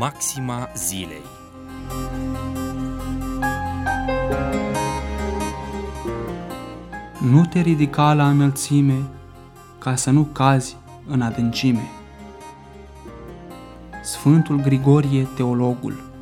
Maxima zilei. Nu te ridica la înălțime, ca să nu cazi în adâncime. Sfântul Grigorie Teologul.